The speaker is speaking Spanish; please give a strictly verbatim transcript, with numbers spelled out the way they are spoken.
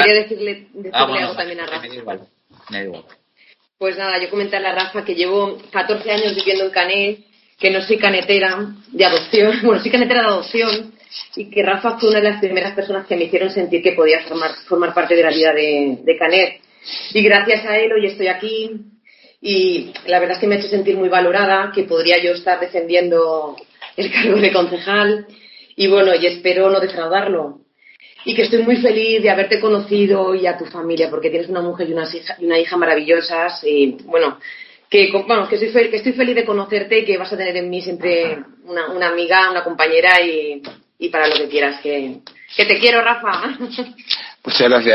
quería decirle, decirle ah, bueno, algo también a Rafa. Me da igual, me da igual. Pues nada, yo comentarle a Rafa que llevo catorce años viviendo en Canet, que no soy canetera de adopción, bueno, soy canetera de adopción, y que Rafa fue una de las primeras personas que me hicieron sentir que podía formar, formar parte de la vida de, de Canet. Y gracias a él hoy estoy aquí, y la verdad es que me ha hecho sentir muy valorada, que podría yo estar defendiendo el cargo de concejal, y bueno, y espero no defraudarlo. Y que estoy muy feliz de haberte conocido y a tu familia, porque tienes una mujer y una hija, y una hija maravillosas, y bueno, que, bueno, que, estoy fel- que estoy feliz de conocerte y que vas a tener en mí siempre una, una amiga, una compañera y, y para lo que quieras, que, que te quiero, Rafa. Muchas gracias.